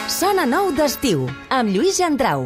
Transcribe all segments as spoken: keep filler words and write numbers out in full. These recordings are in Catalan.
Sona Nou d'estiu, amb Lluís Gentrau.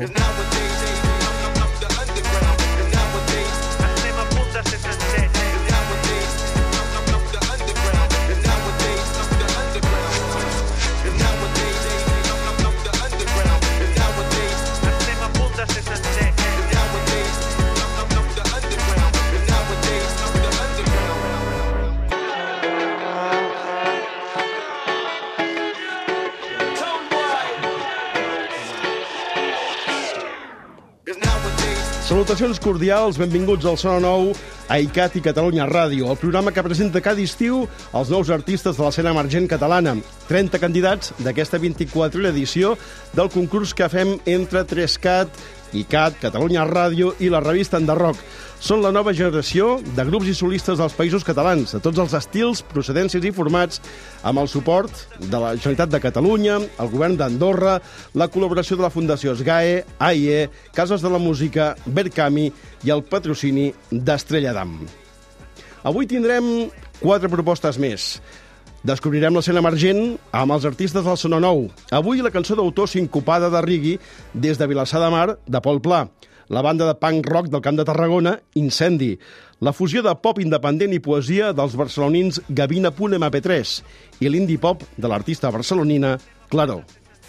Salutacions cordials, benvinguts al Sona Nou a ICAT i Catalunya Ràdio, el programa que presenta cada estiu els nous artistes de l'escena emergent catalana. trenta candidats d'aquesta vint-i-quatrena edició del concurs que fem entre tres cat, ICAT, Catalunya Ràdio i la revista Enderroc. Són la nova generació de grups i solistes dels països catalans, de tots els estils, procedències i formats, amb el suport de la Generalitat de Catalunya, el govern d'Andorra, la col·laboració de la Fundació SGAE, A I E, Cases de la Música, Berkami i el patrocini d'Estrella d'Am. Avui tindrem quatre propostes més. Descobrirem l'escena emergent amb els artistes del Sona Nou. Avui la cançó d'autor sincopada de Rigui des de Vilassar de Mar, de Pol Pla. La banda de punk rock del Camp de Tarragona, Incendi. La fusió de pop independent i poesia dels barcelonins Gavina punt ema pe tres i l'indie pop de l'artista barcelonina Claró.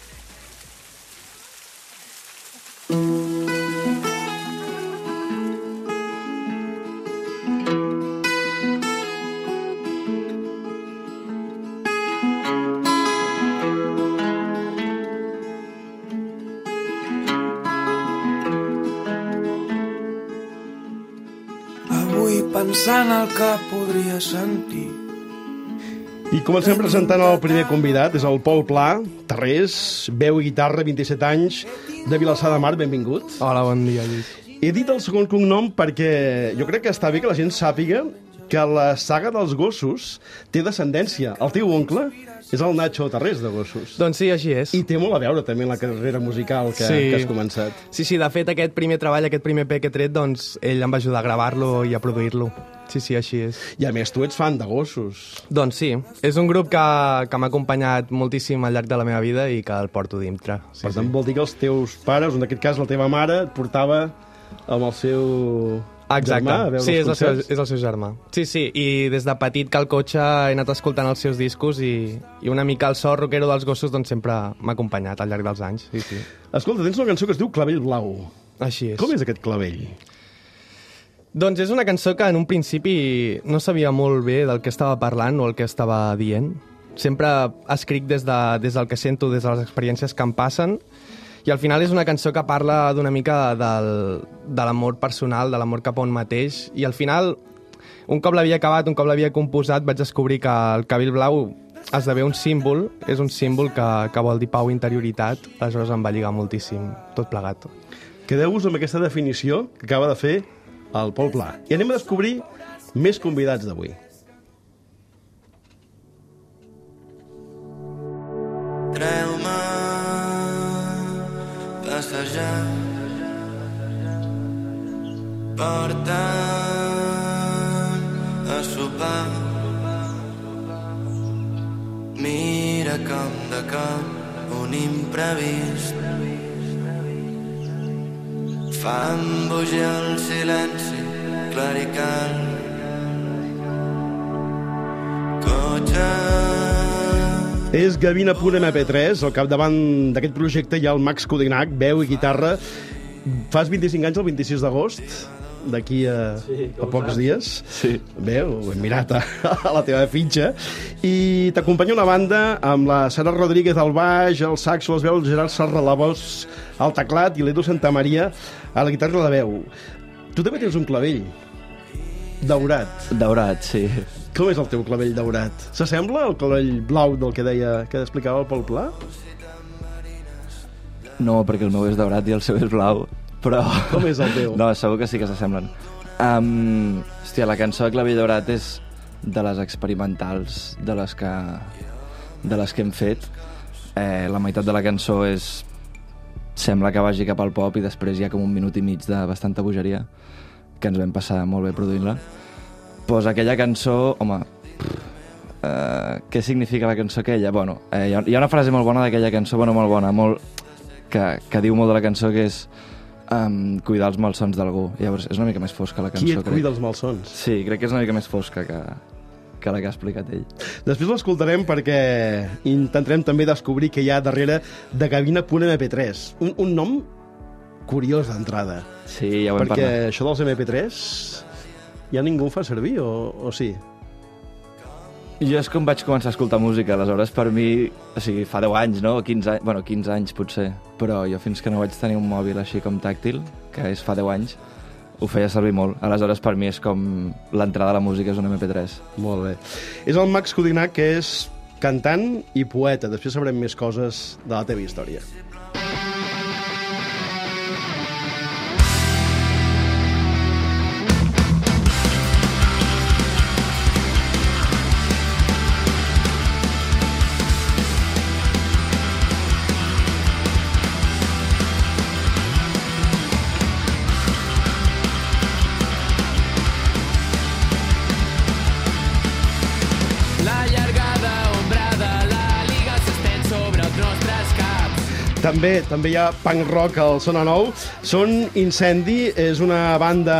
Pensant el que podria sentir. I comencem presentant el primer convidat, és el Pol Pla, Tarrés, veu i guitarra, vint-i-set anys, de Vilassar de Mar, benvingut. Hola, bon dia, Lluís. He dit el segon cognom perquè jo crec que està bé que la gent sàpiga que la saga dels gossos té descendència. El teu oncle és el Nacho Tarrés de Gossos. Doncs sí, així és. I té molt a veure també en la carrera musical que, sí. que has començat. Sí, sí, de fet aquest primer treball, aquest primer P que he tret, doncs ell em va ajudar a gravar-lo i a produir-lo. Sí, sí, així és. I a més tu ets fan de Gossos. Doncs sí, és un grup que, que m'ha acompanyat moltíssim al llarg de la meva vida i que el porto dintre. Sí, per tant, sí. vol dir que els teus pares, en aquest cas la teva mare, et portava amb el seu... Exacte, germà, a veure sí, els és el, seu, concerts. és el seu germà. Sí, sí, i des de petit que al cotxe he anat escoltant els seus discos i, i una mica el so rockero dels Gossos doncs sempre m'ha acompanyat al llarg dels anys. Sí, sí. Escolta, tens una cançó que es diu Clavell Blau. Així és. Com és aquest clavell? Doncs és una cançó que en un principi no sabia molt bé del que estava parlant o el que estava dient. Sempre escric des, de, des del que sento, des de les experiències que em passen, i al final és una cançó que parla d'una mica del, de l'amor personal, de l'amor cap a un mateix, i al final, un cop l'havia acabat, un cop l'havia composat, vaig descobrir que el cabell blau esdevé un símbol, és un símbol que, que vol dir pau i interioritat, aleshores em va lligar moltíssim tot plegat. Quedeu-vos amb aquesta definició que acaba de fer el Pol Pla. I anem a descobrir més convidats d'avui. Treu-me passejar, porta'm a sopar, mira com de cop un imprevist fa embojar el silenci clerical. Cotxe. És Gavina punt ema pe tres, al capdavant d'aquest projecte hi ha el Max Codinac, veu i guitarra. Fas vint-i-cinc anys el vint-i-sis d'agost, d'aquí a, sí, a pocs dies. Sí. Bé, ho hem mirat a, a la teva fitxa. I t'acompanya una banda amb la Sara Rodríguez al baix, el saxo, les veus, el Gerard Serra, la voz, al teclat, i l'Edu Santamaria a la guitarra i la veu. Tu també tens un clavell daurat. Daurat, sí. Com és el teu clavell daurat? S'assembla al clavell blau del que deia, que explicava el Pol Pla? No, perquè el meu és daurat i el seu és blau, però... Com és el teu? No, segur que sí que s'assemblen. Um, hòstia, la cançó de Clavell Daurat és de les experimentals de les que, de les que hem fet. Eh, la meitat de la cançó és... Sembla que vagi cap al pop i després hi ha com un minut i mig de bastanta bogeria que ens vam passar molt bé produint-la. Pues aquella cançó, home, Uh, què significa la cançó aquella? Bueno, eh, hi, ha, hi ha una frase molt bona d'aquella cançó, bueno, molt bona, molt, que, que diu molt de la cançó, que és um, cuidar els malsons d'algú. Llavors, és una mica més fosca la cançó. Qui et crec. cuida els malsons? Sí, crec que és una mica més fosca que, que la que ha explicat ell. Després l'escoltarem perquè intentarem també descobrir què hi ha darrere de cabina punt ema pe tres. Un, un nom curiós d'entrada. Sí, ja ho hem perquè parlat. Perquè això dels ema pe tres ja ningú ho fa servir, o, o sí? Jo és com vaig començar a escoltar música, aleshores per mi, o sigui, fa deu anys, no? quinze anys, bueno, quinze anys potser, però jo fins que no vaig tenir un mòbil així com tàctil, que és fa deu anys, ho feia servir molt. Aleshores per mi és com l'entrada a la música és un ema pe tres. Molt bé. És el Max Codinac, que és cantant i poeta. Després sabrem més coses de la teva història. També també hi ha punk rock al Sona Nou. Són Incendi, és una banda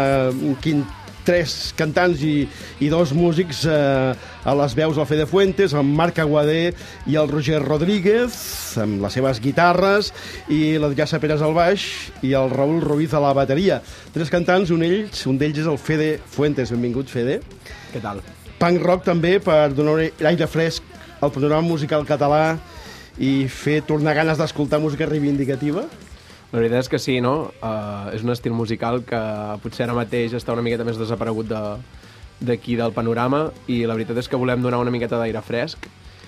quin, tres cantants i, i dos músics eh, a les veus, el Fede Fuentes, el Marc Aguadé i el Roger Rodríguez, amb les seves guitarres, i l'Adrià Saperas al baix i el Raül Ruiz a la bateria. Tres cantants, un d'ells un d'ells és el Fede Fuentes. Benvingut, Fede. Què tal? Punk rock també per donar aire fresc al panorama musical català i fer tornar ganes d'escoltar música reivindicativa? La veritat és que sí, no? Uh, és un estil musical que potser ara mateix està una miqueta més desaparegut d'aquí de, del panorama, i la veritat és que volem donar una miqueta d'aire fresc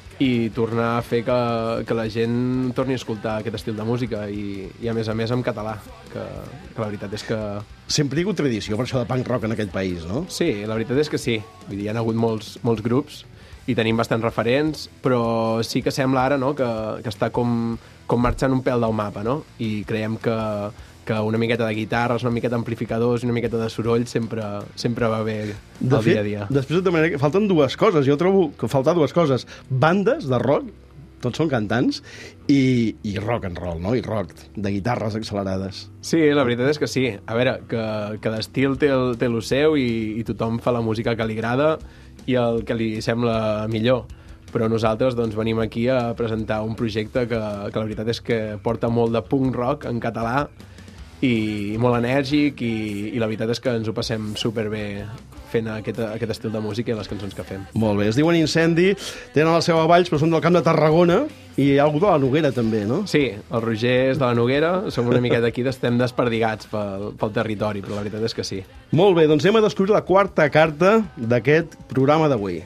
i tornar a fer que, que la gent torni a escoltar aquest estil de música, i, i a més a més en català, que, que la veritat és que... Sempre hi ha hagut tradició per això de punk rock en aquest país, no? Sí, la veritat és que sí. Vull dir, hi ha hagut molts, molts grups i tenim bastants referents, però sí que sembla ara, no?, que, que està com, com marxant un pèl del mapa, no? I creiem que, que una miqueta de guitarres, una miqueta d'amplificadors i una miqueta de soroll sempre, sempre va bé de al fet, dia a dia. Després de manera que falten dues coses. Jo trobo que falta dues coses. Bandes de rock, tots són cantants, i, i rock and roll, no? I rock, de guitarres accelerades. Sí, la veritat és que sí. A veure, que cada estil té el, té el seu, i, i tothom fa la música que li agrada i el que li sembla millor. Però nosaltres doncs, venim aquí a presentar un projecte que, que la veritat és que porta molt de punk rock en català i molt enèrgic, i, i la veritat és que ens ho passem superbé fent aquest, aquest estil de música i les cançons que fem. Molt bé, es diuen Incendi, tenen la seva a Valls, però són del Camp de Tarragona, i hi ha algú de la Noguera també, no? Sí, el Roger és de la Noguera, som una miqueta aquí, estem desperdigats pel, pel territori, però la veritat és que sí. Molt bé, doncs anem a descobrir la quarta carta d'aquest programa d'avui.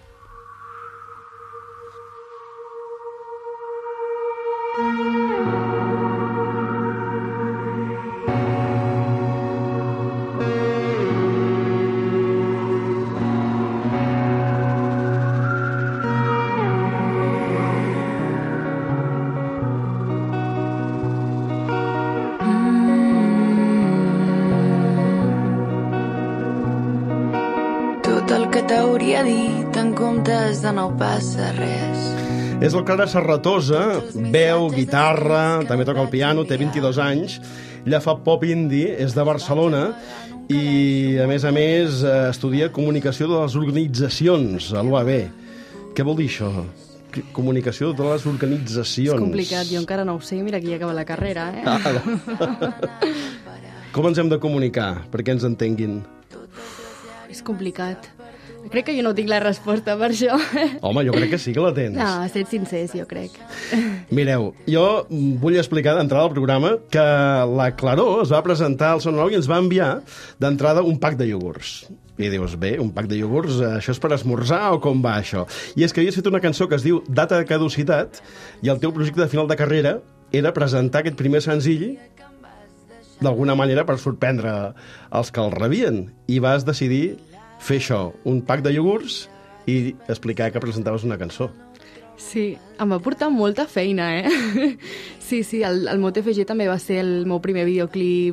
T'hauria dit en comptes de no passa res. És el Clara Serratosa, veu, guitarra, també toca el piano, té vint-i-dos anys, ella fa pop indie, és de Barcelona, i a més a més estudia comunicació de les organitzacions a l'U A B. Què vol dir això? Comunicació de les organitzacions. És complicat, jo encara no ho sé, mira aquí acaba la carrera, eh? Ah, com ens hem de comunicar perquè ens entenguin? És complicat. Crec que jo no tinc la resposta per això. Home, jo crec que sí que la tens. No, sets sincers, jo crec. Mireu, jo vull explicar d'entrada al programa que la Claró es va presentar al Sona Nou i ens va enviar d'entrada un pack de iogurts. I dius, bé, un pack de iogurts, això és per esmorzar o com va això? I és que havies fet una cançó que es diu Data de caducitat, i el teu projecte de final de carrera era presentar aquest primer senzill d'alguna manera per sorprendre els que el rebien. I vas decidir fer això, un pack de iogurts, i explicar que presentaves una cançó. Sí, em va portar molta feina, eh? Sí, sí, el, el Mot F G també va ser el meu primer videoclip,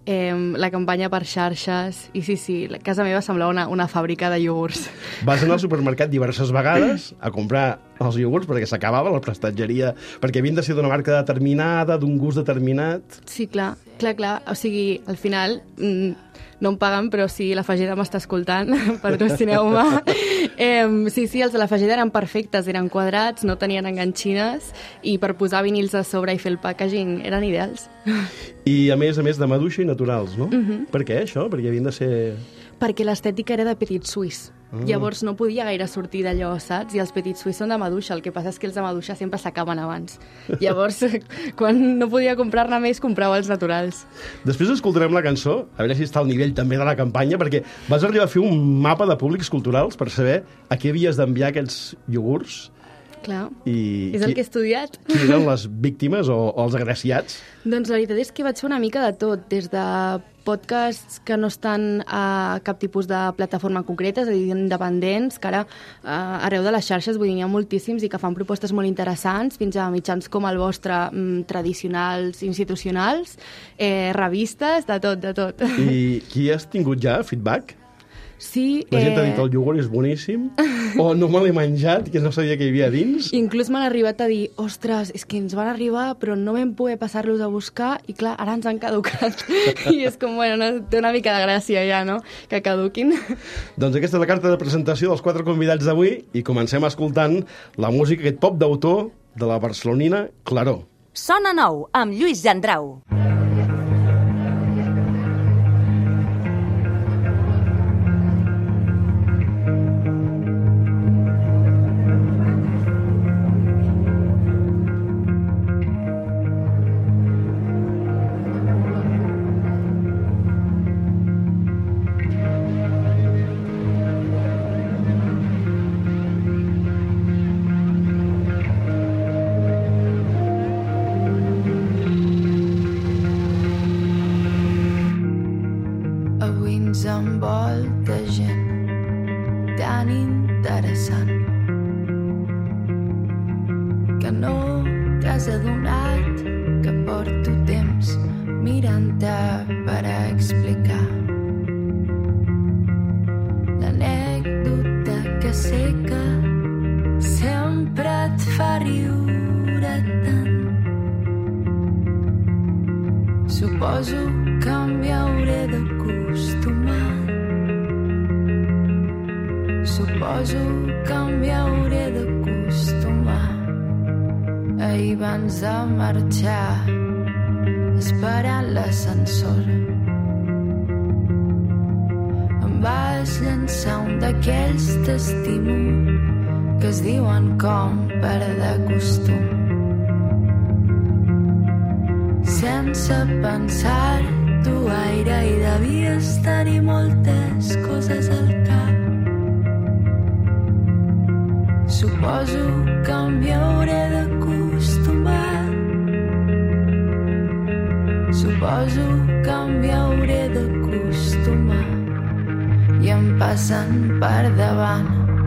eh, la campanya per xarxes, i sí, sí, la casa meva semblava una, una fàbrica de iogurts. Vas anar al supermercat diverses vegades a comprar els iogurts perquè s'acabava la prestatgeria, perquè havien de ser d'una marca determinada, d'un gust determinat... Sí, clar, clar, clar. O sigui, al final... Mm, no em paguen, però si la Fageda m'està escoltant, patrocineu-me. Eh, sí, sí, els de la Fageda eren perfectes, eren quadrats, no tenien enganxines, i per posar vinils a sobre i fer el packaging eren ideals. I a més a més de maduixa i naturals, no? Mhm. Per què això? Perquè havien de ser... Perquè l'estètica era de Petit Suisse. Mm. Llavors no podia gaire sortir d'allò, saps? I els Petit Suisse són de maduixa, el que passa és que els de maduixa sempre s'acaben abans. Llavors, quan no podia comprar-ne més, comprava els naturals. Després escoltarem la cançó, a veure si està al nivell també de la campanya, perquè vas arribar a fer un mapa de públics culturals per saber a què havies d'enviar aquests iogurts. Clar, I és el que he estudiat. Qui eren les víctimes o, o els agraciats? Doncs la veritat és que vaig fer una mica de tot, des de podcasts que no estan a cap tipus de plataforma concreta, és a dir, independents, que ara eh, arreu de les xarxes, vull dir, n'hi ha moltíssims i que fan propostes molt interessants, fins a mitjans com el vostre, mm, tradicionals, institucionals, eh, revistes, de tot, de tot. I qui has tingut ja feedback? Sí, La gent eh... ha dit el iogurt és boníssim, o no me l'he menjat, que no sabia què hi havia dins. Inclús m'han arribat a dir, ostres, és que ens van arribar, però no vam poder passar-los a buscar, i clar, ara ens han caducat. I és com, bueno, no, té una mica de gràcia ja, no?, que caduquin. Doncs aquesta és la carta de presentació dels quatre convidats d'avui, i comencem escoltant la música, aquest pop d'autor de la barcelonina Claró. Sona nou, amb Lluís Gendrau. Avui ens envolta gent tan interessant que no t'has adonat que porto temps mirant-te per explicar l'anècdota que sé que sempre et fa riure tant. Suposo que m'hi hauré d'acostumar. Suposo que m'hi hauré d'acostumar. Ahir abans de marxar, esperant l'ascensor, em vas llançar un d'aquells t'estimo que es diuen com per de costum. Sense pensar-t'ho gaire i devies tenir moltes coses al cap. Suposo que m'hi hauré d'acostumar. Suposo que m'hi hauré d'acostumar. I em passen per davant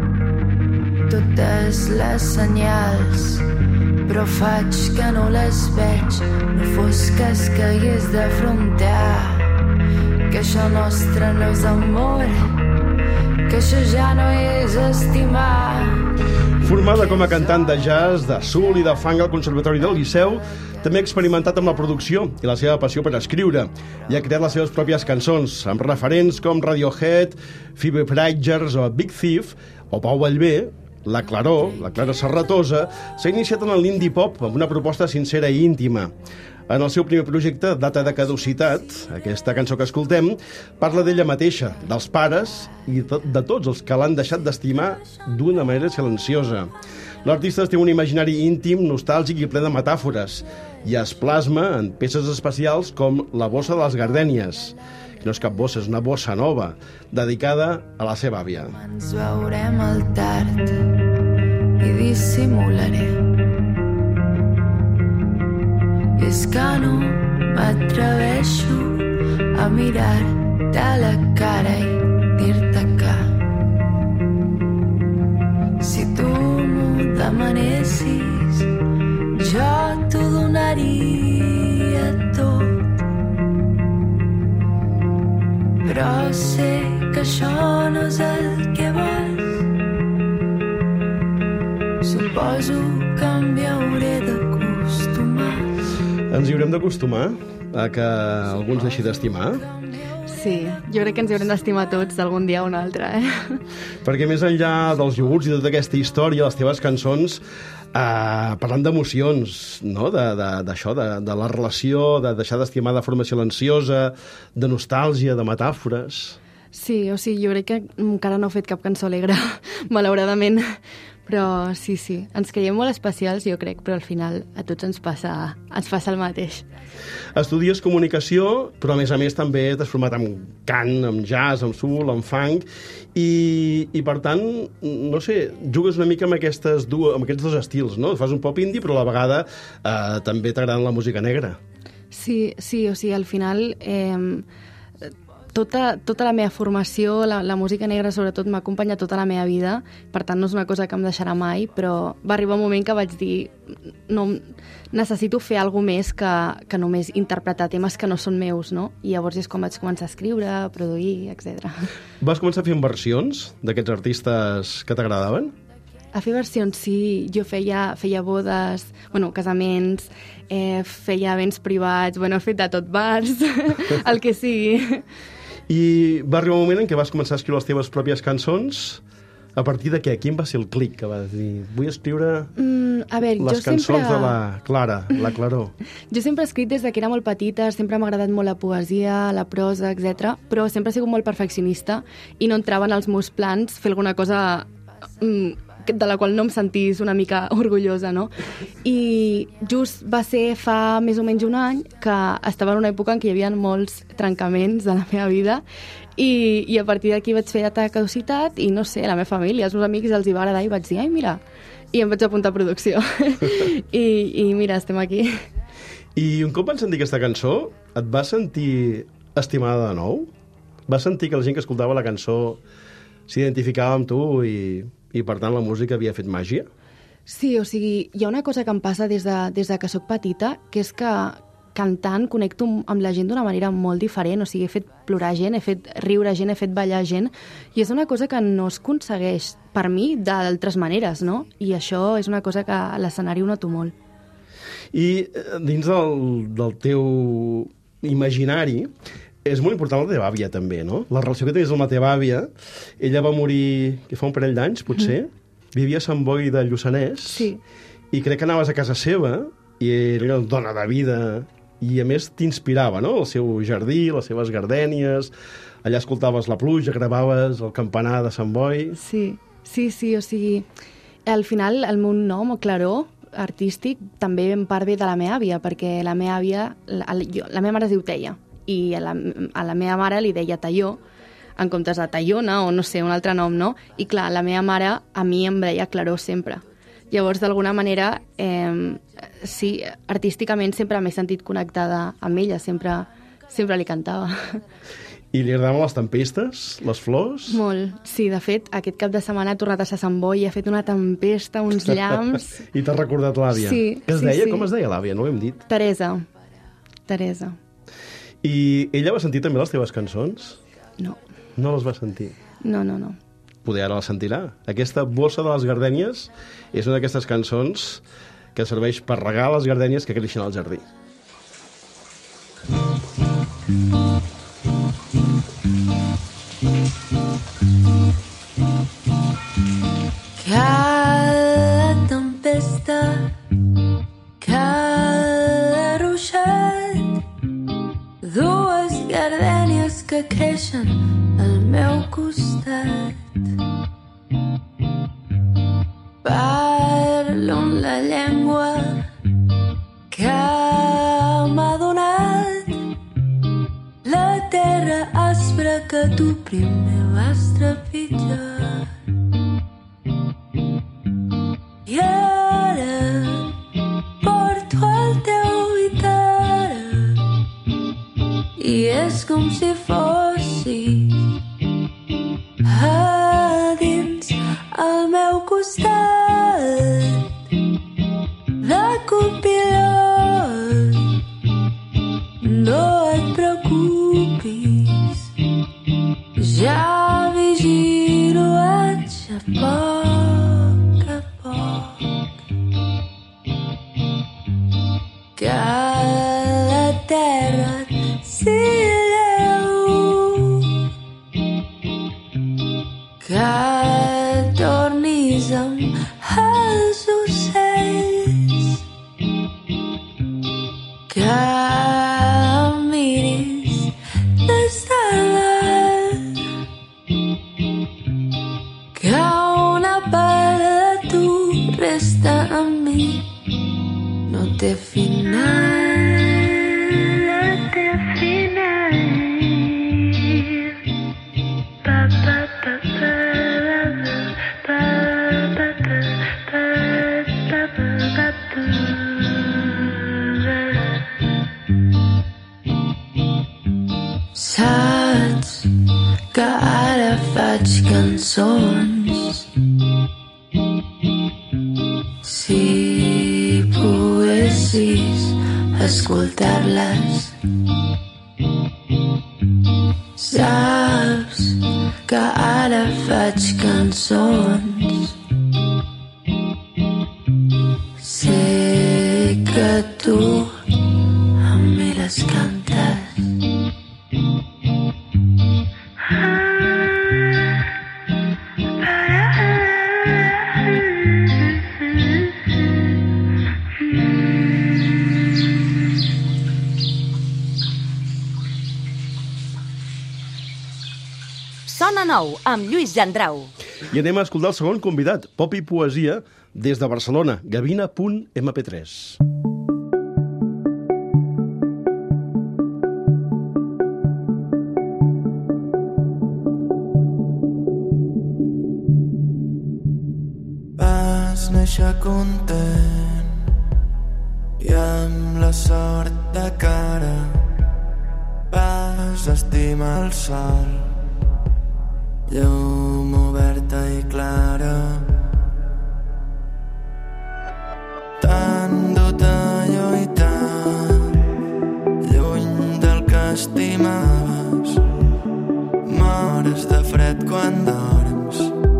totes les senyals, però faig que no les veig. No fos cas que hagués d'afrontar que això nostre no és amor, que això ja no és estimar. Formada com a cantant de jazz, de soul i de funk al Conservatori del Liceu, també ha experimentat amb la producció i la seva passió per escriure, i ha creat les seves pròpies cançons, amb referents com Radiohead, Phoebe Bridgers o Big Thief, o Pau Vallvé. La Claró, la Clara Serratosa, s'ha iniciat en l'indie pop amb una proposta sincera i íntima. En el seu primer projecte, Data de caducitat, aquesta cançó que escoltem, parla d'ella mateixa, dels pares i de tots els que l'han deixat d'estimar d'una manera silenciosa. L'artista té un imaginari íntim, nostàlgic i ple de metàfores, i es plasma en peces especials com La bossa de les gardènies. No és cap bossa, és una bossa nova, dedicada a la seva àvia. Ens veurem al tard i dissimularé. I és que no m'atreveixo a mirar-te a la cara i dir-te que si tu m'ho demanessis jo t'ho donaria tot. sé que això no és el que vols. Suposo que m'hi hauré d'acostumar. Ens hi haurem d'acostumar a que algú ens deixi d'estimar? Sí, jo crec que ens hi haurem d'estimar tots algun dia o un altre, eh? Perquè més enllà dels iogurts i de tota aquesta història, les teves cançons, eh, parlant d'emocions, no? d'això, de, de, de la relació, de deixar d'estimar de forma silenciosa, de nostàlgia, de metàfores... Sí, o sigui, jo crec que encara no he fet cap cançó alegre, malauradament. Però sí, sí, ens creiem molt especials, jo crec, però al final a tots ens passa, ens passa el mateix. Estudies comunicació, però a més a més també t'has format en cant, en jazz, en soul, en funk, i, i per tant, no sé, jugues una mica amb, aquestes dues, amb aquests dos estils, no? Fas un pop indie, però a la vegada eh, també t'agrada la música negra. Sí, sí, o sigui, al final... Eh, Tota, tota la meva formació, la, la música negra sobretot, m'ha acompanyat tota la meva vida, per tant no és una cosa que em deixarà mai, però va arribar un moment que vaig dir no, necessito fer alguna més que, que només interpretar temes que no són meus, no? I llavors és com vaig començar a escriure, a produir, etcètera. Vas començar a fer versions d'aquests artistes que t'agradaven? A fer versions, sí. Jo feia, feia bodes, bueno, casaments, eh, feia events privats, bueno, he fet de tot, bars, el que sigui. I va arribar un moment en què vas començar a escriure les teves pròpies cançons. A partir de què? Quin va ser el clic que vas dir? Vull escriure mm, a veure, les jo cançons sempre... de la Clara, la Claror. Jo sempre he escrit des de que era molt petita, sempre m'ha agradat molt la poesia, la prosa, etcètera, però sempre he sigut molt perfeccionista i no entrava en els meus plans fer alguna cosa... Mm, de la qual no em sentís una mica orgullosa, no? I just va ser fa més o menys un any que estava en una època en què hi havia molts trencaments de la meva vida i, i a partir d'aquí vaig fer data de caducitat i no sé, la meva família, els meus amics els hi va agradar i vaig dir, ai, mira, i em vaig apuntar a producció. I, I mira, estem aquí. I un cop van sentir aquesta cançó, et vas sentir estimada de nou? Vas sentir que la gent que escoltava la cançó s'identificava amb tu i... i, per tant, la música havia fet màgia? Sí, o sigui, hi ha una cosa que em passa des de, des de que sóc petita, que és que cantant connecto amb la gent d'una manera molt diferent, o sigui, he fet plorar gent, he fet riure gent, he fet ballar gent, i és una cosa que no es aconsegueix, per mi, d'altres maneres, no? I això és una cosa que a l'escenari ho noto molt. I dins del, del teu imaginari, és molt important la teva àvia, també, no? La relació que tenies amb la teva àvia, ella va morir, que fa un parell d'anys, potser, mm. vivia a Sant Boi de Lluçanès, sí. I crec que anaves a casa seva, i era una dona de vida, i a més t'inspirava, no? El seu jardí, les seves gardènies, allà escoltaves la pluja, gravaves el campanar de Sant Boi... Sí, sí, sí, o sigui, al final el meu nom, o Claror, artístic, també en part ve de la meva àvia, perquè la meva àvia, la, la meva mare es diu Teia, i a la, a la meva mare li deia Talló, en comptes de Tallona, o no sé, un altre nom, no? I clar, la meva mare a mi em deia Claror sempre. Llavors, d'alguna manera, eh, sí, artísticament sempre m'he sentit connectada amb ella, sempre, sempre li cantava. I li agradaven les tempestes, les flors? Molt, sí, de fet, aquest cap de setmana ha tornat a ser Sant Boi i ha fet una tempesta, uns llamps... I t'has recordat l'àvia? Sí, Què es sí, deia? sí. Com es deia l'àvia? No ho hem dit. Teresa. Teresa. I ella va sentir també les teves cançons? No. No les va sentir? No, no, no. Poder ara la sentirà. Aquesta bossa de les gardènies és una d'aquestes cançons que serveix per regar les gardènies que creixen al jardí. Cada tempesta, cada ruixat, dues gardènies que creixen al meu costat. Parlo amb la llengua que m'ha donat la terra aspra que tu primer vas trepitjar. I ara porto el teu guitarra i és com si fossis a dins al meu costat de copilot. No et preocupis, que la terra sigui Déu, que tornis amb els ocells, que miris des de dalt, que una part de tu resta amb mi, no té final, no té final. Pa, pa, pa, pa, pa, pa, pa, pa, pa, pa, pa. Saps que ara faig cançons, si poguessis escoltar-les. Saps que ara faig cançons, sé que tu a mi les cantes. Sona Nou, amb Lluís Gendrau. I anem a escoltar el segon convidat, pop i poesia, des de Barcelona, gavina punt ema pe tres. Vas néixer content i amb la sort de cara, vas estimar el sol, llum oberta i clara, tan dut a lluitar, lluny del que estimaves, mores de fred quan dorms,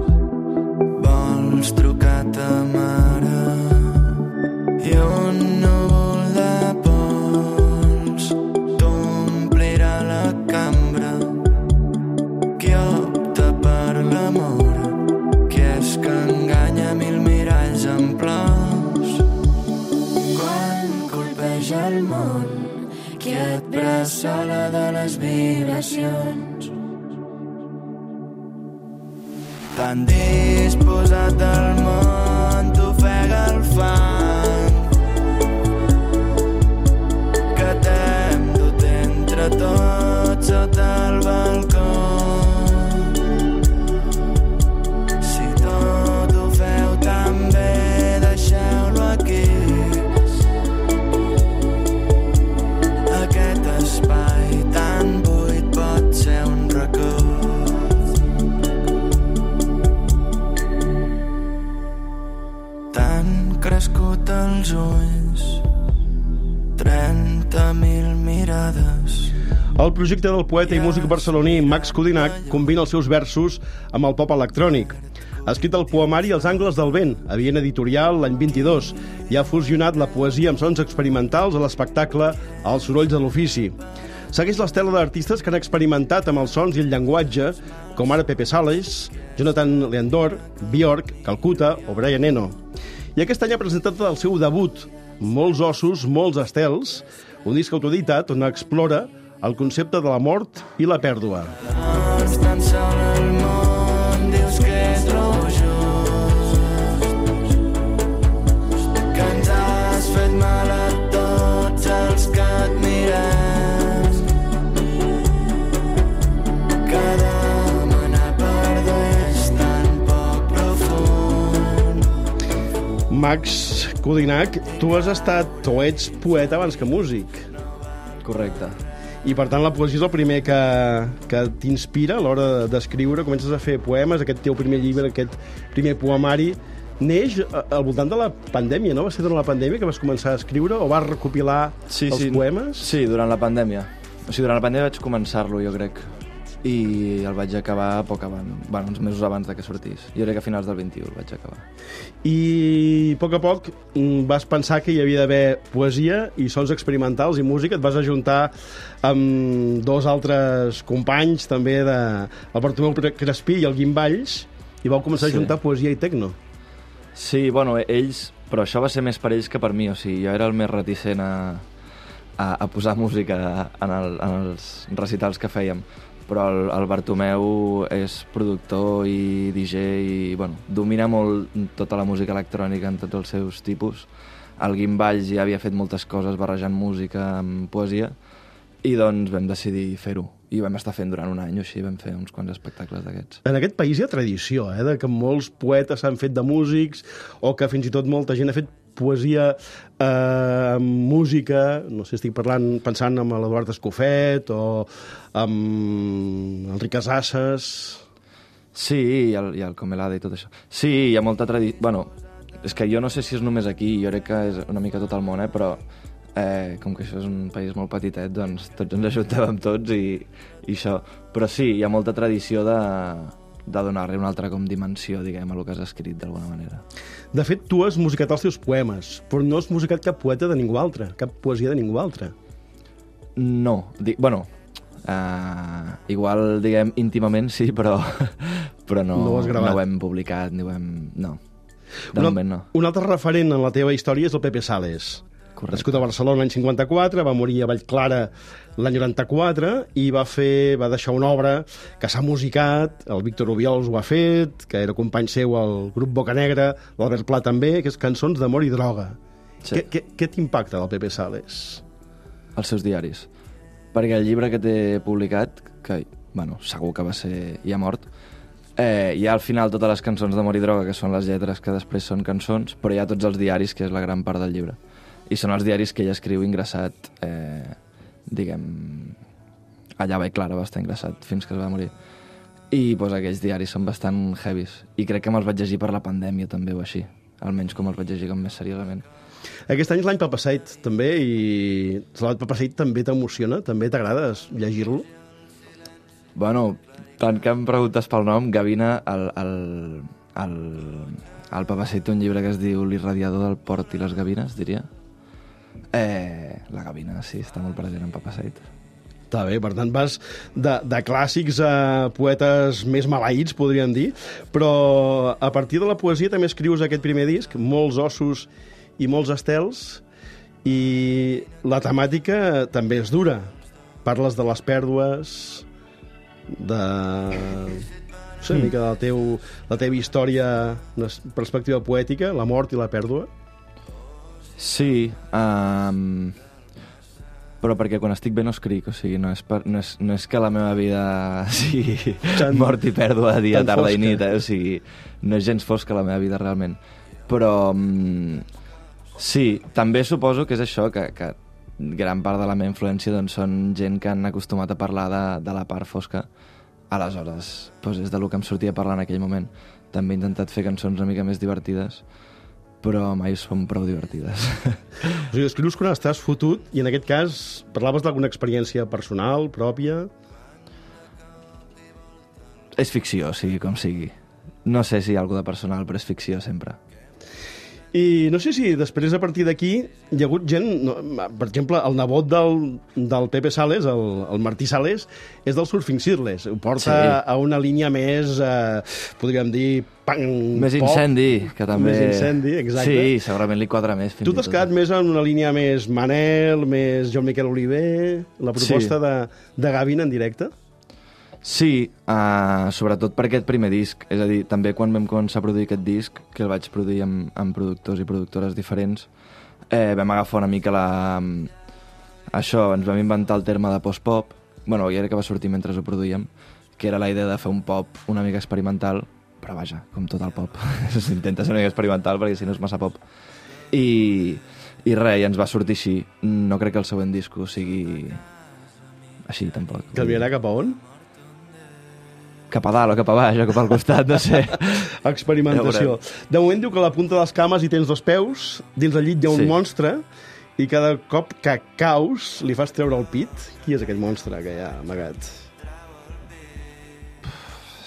vols trucar ta mare i un núvol de pols t'omplirà la cambra. Qui opta per l'amor, qui és que enganya mil miralls en plors? Quan colpeja el món, qui et bressola de les vibracions? Tan disposat al món t'ofega el fang, que t'hem dut entre tots sota el balcó. Si tot ho feu tan bé, deixeu-lo aquí. Aquest espai tan buit pot ser un racó. Crescut als ulls, trenta mil mirades. El projecte del poeta i músic barceloní Max Codinac combina els seus versos amb el pop electrònic. Ha escrit el poemari Els angles del vent, a Viena Editorial, l'any vint-i-dos, i ha fusionat la poesia amb sons experimentals a l'espectacle Els sorolls de l'ofici. Segueix l'estela d'artistes que han experimentat amb els sons i el llenguatge, com ara Pepe Sales, Jonathan Leandor, Björk, Calcuta o Brian Eno. I aquest any ha presentat el seu debut, Molts ossos, molts estels, un disc autoeditat on explora el concepte de la mort i la pèrdua. Doncs tan sol el món dius que és lo just, que ens has fet mal a tots els que et mirem, que demanar perdó és tan poc profund. Max Codinac, tu has estat o ets poeta abans que músic. Correcte. I, per tant, la poesia és el primer que, que t'inspira a l'hora d'escriure. Comences a fer poemes, aquest teu primer llibre, aquest primer poemari. Neix al voltant de la pandèmia, no? Va ser durant la pandèmia que vas començar a escriure o vas recopilar sí, els sí. poemes? Sí, durant la pandèmia. O sigui, durant la pandèmia vaig començar-lo, jo crec. i el vaig acabar poc abans, bueno, uns mesos abans de que sortís. Jo crec que a finals del vint-i-u el vaig acabar. I a poc a poc vas pensar que hi havia d'haver poesia i sons experimentals i música. Et vas ajuntar amb dos altres companys, també, de, el Bartomeu Crespí i el Guim Valls, i vau començar Sí. a ajuntar poesia i tecno. Sí, bueno, ells... Però això va ser més per ells que per mi, o sigui, jo era el més reticent a, a, a posar música en, el, en els recitals que fèiem. Però el, el Bartomeu és productor i D J i, bueno, domina molt tota la música electrònica en tots els seus tipus. El Guim Valls ja havia fet moltes coses barrejant música amb poesia i doncs vam decidir fer-ho. I vam estar fent durant un any o així, vam fer uns quants espectacles d'aquests. En aquest país hi ha tradició, eh, de que molts poetes s'han fet de músics o que fins i tot molta gent ha fet poesia eh, amb música. No sé, estic parlant, pensant en l'Eduard Escofet o amb Enric Casasses. Sí, i el, i el Comelada i tot això. Sí, hi ha molta tradició... Bueno, és que jo no sé si és només aquí, jo crec que és una mica tot el món, eh, però eh, com que això és un país molt petitet, doncs tots ens ajuntem amb tots i, i això. Però sí, hi ha molta tradició de, de donar-li una altra com dimensió, diguem, a el que has escrit d'alguna manera. De fet, tu has musicat els teus poemes, però no has musicat cap poeta de ningú altre, cap poesia de ningú altre. No, di bueno, uh, igual, diguem, íntimament sí, però, però no, No ho has gravat. no ho hem publicat, ni ho hem... No, de Un, moment no. un altre referent en la teva història és el Pepe Sales. Correcte. Nascut a Barcelona l'any cinquanta-quatre, va morir a Vallclara l'any noranta-quatre i va fer, va deixar una obra que s'ha musicat, el Víctor Obiols ho ha fet, que era company seu al grup Boca Negra, l'Albert Pla també, que és Cançons d'amor i droga. Sí. Què, què, què t'impacta del Pepe Sales? Els seus diaris. Perquè el llibre que té publicat, que, bueno, segur que va ser ja mort, eh, hi ha al final totes les cançons d'amor i droga, que són les lletres que després són cançons, però hi ha tots els diaris, que és la gran part del llibre. I són els diaris que ell escriu ingressat, eh, diguem, allà a Vallclara va estar ingressat fins que es va morir. I doncs, aquells diaris són bastant heavies. I crec que me'ls vaig llegir per la pandèmia també o així. Almenys com els vaig llegir com més seriosament. Aquest any és l'any Papaseit, també, i l'any Papaseit també t'emociona? També t'agrada llegir-lo? Bueno, tant que em preguntes pel nom, Gavina, el, el, el, el Papaseit té un llibre que es diu L'irradiador del port i les gavines, diria. Eh, la gavina, sí, està molt present en Papaseit. Està bé, per tant vas de, de clàssics a poetes més maleïts, podríem dir, però a partir de la poesia també escrius aquest primer disc, molts ossos i molts estels, i la temàtica també és dura. Parles de les pèrdues, de... no sé, una mica de la, teu, la teva història, una perspectiva poètica, la mort i la pèrdua. Sí, um, però perquè quan estic bé no escric, o sigui, no és, per, no és, no és que la meva vida sigui Tan- mort i pèrdua dia, tan tarda i fosca. nit, eh? O sigui, no és gens fosca la meva vida realment. Però um, sí, també suposo que és això, que, que gran part de la meva influència doncs, són gent que han acostumat a parlar de, de la part fosca. Aleshores, doncs és del que em sortia a parlar en aquell moment. També he intentat fer cançons una mica més divertides, però mai són prou divertides. O sigui, escrius quan estàs fotut i en aquest cas parlaves d'alguna experiència personal, pròpia? És ficció, sigui com sigui. No sé si hi ha alguna de personal, però és ficció sempre. I no sé si després, a partir d'aquí, hi ha hagut gent... No, per exemple, el nebot del, del Pepe Sales, el, el Martí Sales, és del Surfing Shirtless. Ho porta Sí. a una línia més, eh, podríem dir, punk, Més pop. incendi, que també... Més incendi, exacte. Sí, segurament li quadra més. Fins Tu i t'has tot. quedat més en una línia més Manel, més Joan Miquel Oliver, la proposta Sí. de, de Gavin en directe? Sí, uh, sobretot per aquest primer disc. És a dir, també quan vam començar a produir aquest disc, que el vaig produir amb, amb productors i productores diferents, eh, vam agafar una mica la... Això, ens vam inventar el terme de post-pop. Bueno, ja era que va sortir mentre ho produïem, que era la idea de fer un pop una mica experimental, però vaja, com tot el pop. S'intenta ser una mica experimental perquè si no és massa pop. I, i res, i ens va sortir així. No crec que el següent disco sigui així, tampoc. Canviarà cap a on? Cap a dalt o cap a baix o cap al costat, no sé. Experimentació. Ja De moment diu que a la punta de les cames hi tens dos peus, dins el llit hi ha un Sí. monstre, i cada cop que caus li fas treure el pit. Qui és aquest monstre que hi ha amagat?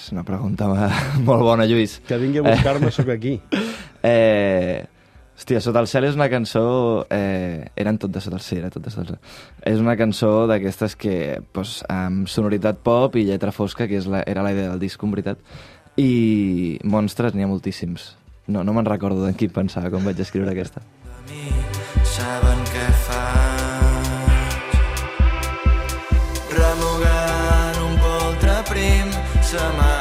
És una pregunta molt bona, Lluís. Que vingui a buscar-me, sóc aquí. Eh, hòstia, Sota el cel és una cançó... Eh, eren tot de Sota el cel, era tot de Sota el cel. És una cançó d'aquestes que, pues, amb sonoritat pop i lletra fosca, que és la, era la idea del disc, en veritat. I monstres n'hi ha moltíssims. No, no me'n recordo de qui pensava quan vaig escriure aquesta. Saben què faig, remugant un poltre prim se m'ha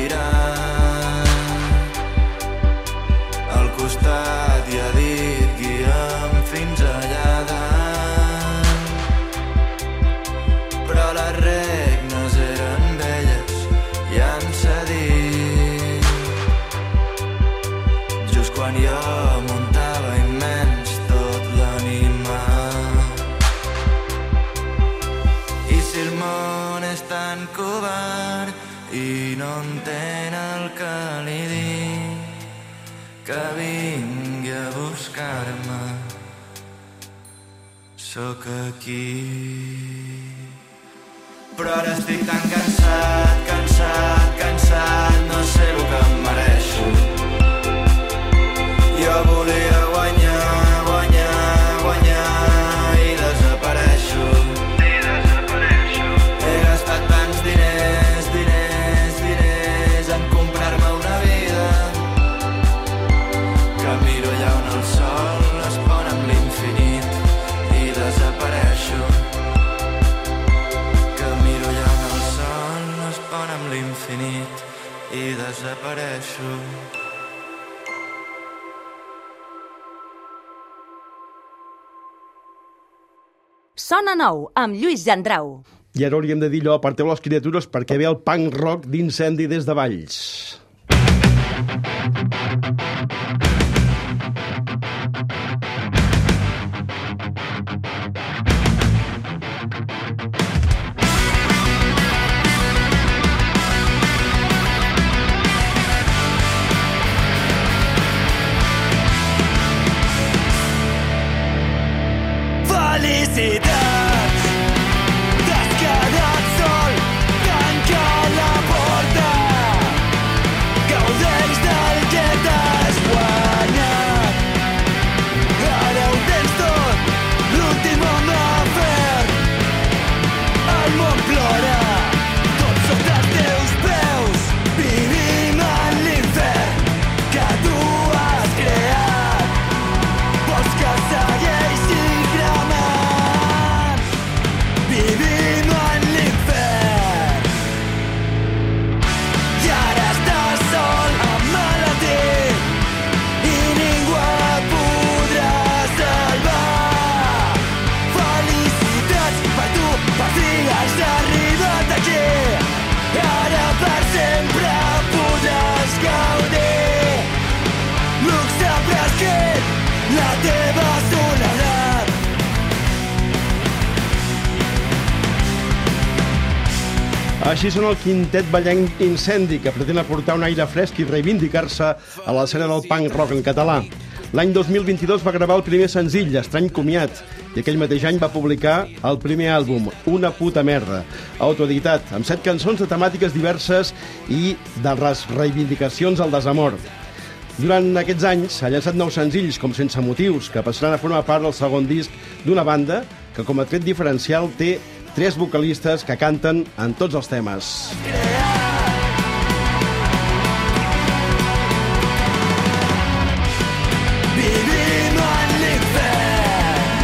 estirat al costat i ha dit guia'm fins allà dalt, però les regnes eren velles i han cedit just quan jo muntava immens tot l'animal. I si el món és tan covard i no entén el que li dic, que vingui a buscar-me, sóc aquí. Però ara estic tan cansat, cansat, cansat, no sé el que em mereixo. Jo volia guanyar, guanyar, guanyar i desapareixo. I desapareixo. He gastat tants diners, diners, diners en comprar-me una vida, que miro allà on el sol es pon amb l'infinit i desapareixo. Que miro allà on el sol es pon amb l'infinit i desapareixo. Sona nou, amb Lluís Gendrau. I ara hauríem de dir allò, aparteu les criatures perquè ve el punk rock d'Incendi des de Valls. Felicitats, t'has quedat sol, tanca la porta, gaudeix del que t'has guanyat. Ara ho tens tot, l'últim home afer, el món plora, tot sota els teus peus, vivim en l'infern que tu has creat. Vols que segueixi cremant, vivim en l'infern. I ara estàs sol, emmalaltit, i ningú et podrà salvar. Felicitats per tu, per fi has arribat aquí. Ara per sempre podràs gaudir l'ús de prescrit, la teva soledat. Així són el quintet ballenc Incendi, que pretén aportar un aire fresc i reivindicar-se a l'escena del punk rock en català. L'any dos mil vint-i-dos va gravar el primer senzill, Estrany comiat, i aquell mateix any va publicar el primer àlbum, Una puta merda, autoeditat, amb set cançons de temàtiques diverses i de les reivindicacions al desamor. Durant aquests anys ha llançat nous senzills, com Sense motius, que passaran a formar part del segon disc d'una banda que, com a tret diferencial, té tres vocalistes que canten en tots els temes. Vivim en l'infern.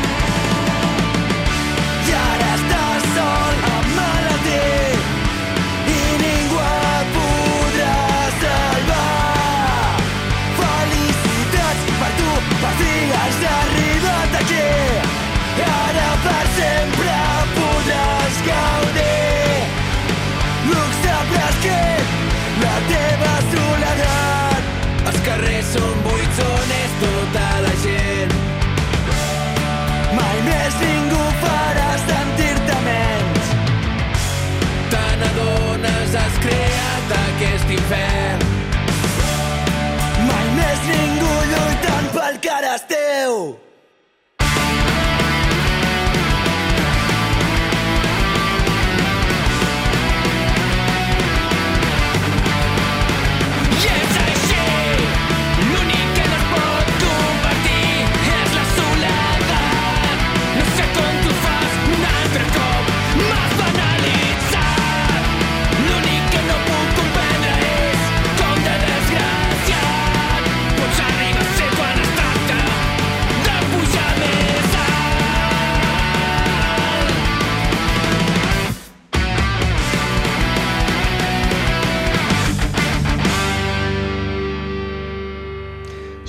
I ara estàs sol, emmalaltit, i ningú et podrà salvar. Felicitats per tu, per fi has arribat aquí. Ara per sempre podràs gaudir l'ús de prescrit, la teva soledat. Els carrers són buits on és tota la gent. Mai més ningú farà sentir-te menys. Te n'adones, has creat aquest infern. Mai més ningú lluitant pel que ara és teu.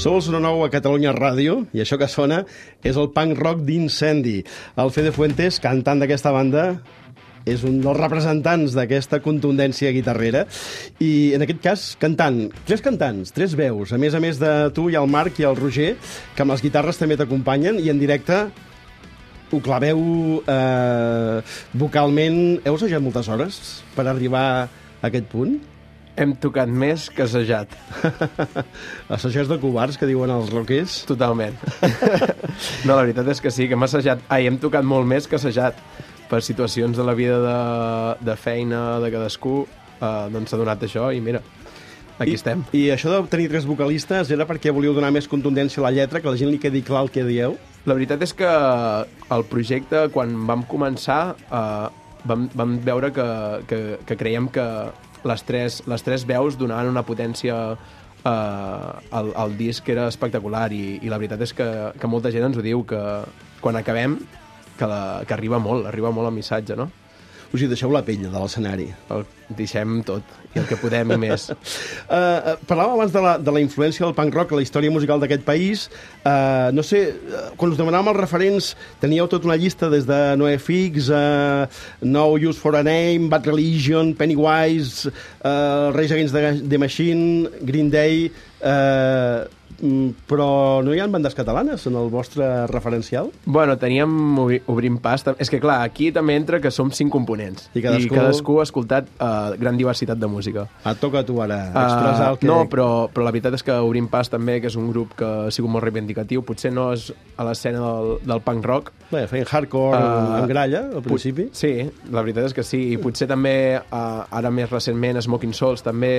Sou el Sona Nou a Catalunya Ràdio i això que sona és el punk rock d'Incendi. El Fede Fuentes, cantant d'aquesta banda, és un dels representants d'aquesta contundència guitarrera i en aquest cas cantant, tres cantants, tres veus, a més a més de tu i el Marc i el Roger, que amb les guitarres també t'acompanyen i en directe ho claveu eh, vocalment. Heu assajat moltes hores per arribar a aquest punt? Hem tocat més que assajat. Assajats de covards, que diuen els rockers. Totalment. No, la veritat és que sí, que hem assajat... Ai, hem tocat molt més que assajat. Per situacions de la vida de, de feina de cadascú, eh, doncs s'ha donat això i mira, aquí I, estem. I això de tenir tres vocalistes era perquè volíeu donar més contundència a la lletra, que la gent li quedi clar el que dieu? La veritat és que el projecte, quan vam començar, eh, vam, vam veure que, que, que creiem que les tres, les tres veus donaven una potència eh, al, al disc que era espectacular i, i la veritat és que, que molta gent ens ho diu, que quan acabem que, la, que arriba molt, arriba molt el missatge, no? O sigui, deixeu la pell de l'escenari. El deixem tot, i el que podem i més. uh, uh, parlàvem abans de la, de la influència del punk rock a la història musical d'aquest país. Uh, no sé, uh, quan us demanàvem els referents, teníeu tota una llista des de NoFX, uh, No Use for a Name, Bad Religion, Pennywise, uh, Rage Against the, the Machine, Green Day... Uh, però no hi ha bandes catalanes en el vostre referencial? Bueno, teníem obri, Obrim Pas. És que, clar, aquí també entra que som cinc components. I cadascú, I cadascú ha escoltat uh, gran diversitat de música. Et toca a tu ara expressar el que... Uh, no, però, però la veritat és que Obrim Pas també, que és un grup que ha sigut molt reivindicatiu, potser no és a l'escena del, del punk rock. Bé, feien hardcore uh, en gralla, al principi. Sí, la veritat és que sí. I potser també, uh, ara més recentment, Smoking Souls també...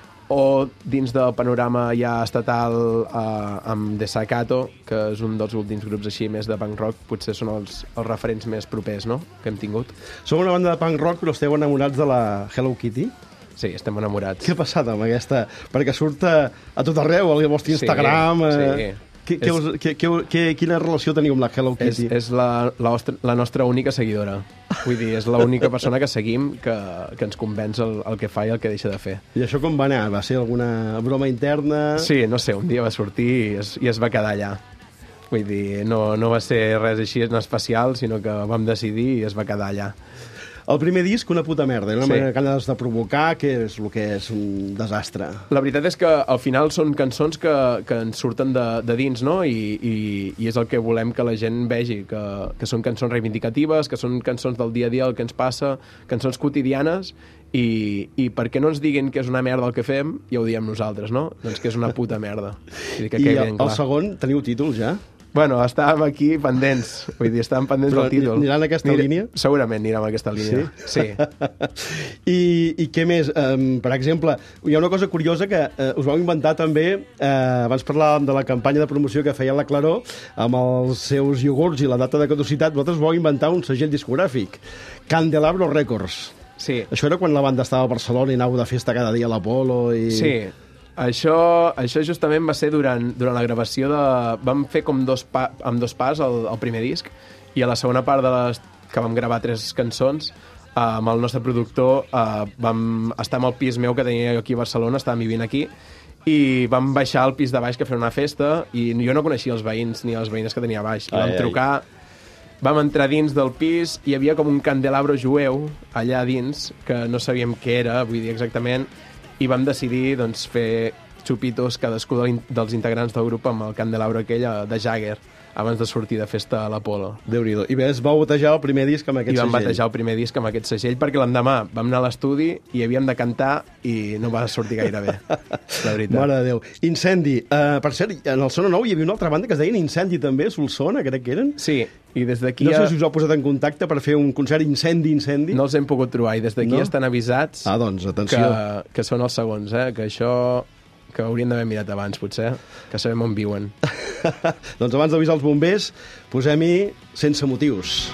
o dins del panorama ja estatal eh, amb Desacato, que és un dels últims grups així més de punk rock, potser són els, els referents més propers, no?, que hem tingut. Sou una banda de punk rock, però esteu enamorats de la Hello Kitty? Sí, estem enamorats. Què ha passat amb aquesta? Perquè surt a, a tot arreu, al vostre Instagram... Sí, eh... sí. Que, que, us, que, que, que, quina relació teniu amb la Hello Kitty? És, és la, la, nostra, la nostra única seguidora. Vull dir, és l'única persona que seguim que, que ens convenç el, el que fa i el que deixa de fer. I això com va anar? Va ser alguna broma interna? Sí, no sé, un dia va sortir i es, i es va quedar allà. Vull dir, no, no va ser res així especial, sinó que vam decidir i es va quedar allà. El primer disc, una puta merda, una sí. manera ganes de provocar, que és el que és un desastre. La veritat és que al final són cançons que, que ens surten de, de dins, no? I, i, i és el que volem que la gent vegi, que, que són cançons reivindicatives, que són cançons del dia a dia, el que ens passa, cançons quotidianes, i, i perquè no ens diguin que és una merda el que fem, ja ho diem nosaltres, no? Doncs que és una puta merda. Vull dir que I el, el segon, teniu títol ja? Bueno, estàvem aquí pendents, vull dir, estàvem pendents Però del títol. Aniran en aquesta Nire... línia? Segurament aniran en aquesta línia, sí. sí. I, I què més? Um, per exemple, hi ha una cosa curiosa que uh, us vau inventar també, uh, abans parlàvem de la campanya de promoció que feia la Claró, amb els seus iogurts i la data de caducitat, vosaltres vau inventar un segell discogràfic, Candelabro Records. Sí. Això era quan la banda estava a Barcelona i anàveu de festa cada dia a l'Apolo i... Sí. Això, això justament va ser durant, durant la gravació de... Vam fer com dos, pa, amb dos pas el, el primer disc i a la segona part de les, que vam gravar tres cançons eh, amb el nostre productor eh, vam estar en el pis meu que tenia aquí a Barcelona, estàvem vivint aquí i vam baixar al pis de baix que fer una festa i jo no coneixia els veïns ni les veïnes que tenia a baix. I vam ai, trucar, ai. Vam entrar dins del pis i hi havia com un candelabro jueu allà dins que no sabíem què era, vull dir exactament, i vam decidir doncs, fer xupitos cadascú dels integrants del grup amb el candelabro aquell de Jagger abans de sortir de festa a l'Apolo. Déu-n'hi-do. I bé, es va batejar el primer disc amb aquest segell. I vam batejar el primer disc amb aquest segell perquè l'endemà vam anar a l'estudi i havíem de cantar i no va sortir gaire bé, la veritat. Mare de Déu. Incendi. Uh, per cert, en el Sona Nou hi havia una altra banda que es deien Incendi també, Solsona, crec que eren. Sí, i des d'aquí... No sé si us heu posat en contacte per fer un concert Incendi, Incendi. No els hem pogut trobar i des d'aquí no? estan avisats ah, doncs, atenció. Que, que són els segons, eh? Que això... que haurien d'haver mirat abans, potser, que sabem on viuen. Doncs abans d'avisar els bombers, posem-hi Sense motius.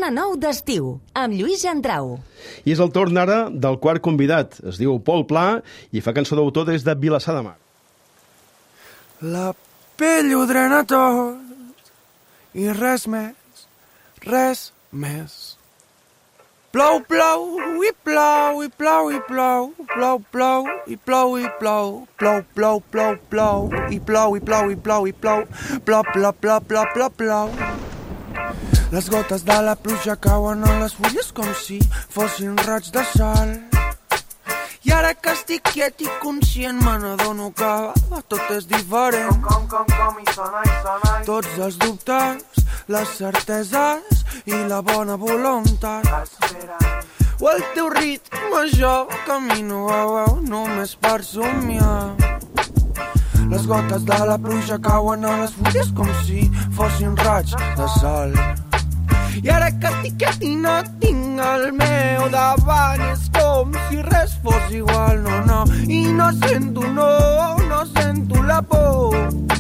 Sona Nou d'estiu, amb Lluís Gendrau. I és el torn ara del quart convidat. Es diu Pol Pla i fa cançó d'autor des de Vilassar de Mar. La pell ho drena tot i res més, res més. Plou, plou, i plou, i plou, i plou, plou, plou, i plou, i plou, plou, plou, plou, plou, i plou, i plou, i plou, i plou, plou, plou, plou, plou, plou, plou. Les gotes de la pluja cauen a les fulles com si fossin raigs de sol. I ara que estic quiet i conscient me n'adono que tot és diferent. Com, com, com, i sona, i sona. Tots els dubtes, les certeses i la bona voluntat. O el teu ritme, jo camino, au, au, només per somiar. Les gotes de la pluja cauen a les fulles com si fossin raigs de sol. I ara que estic quiet i no tinc el meu davant, és com si res fos igual, no, no. I no sento, no, no sento la por.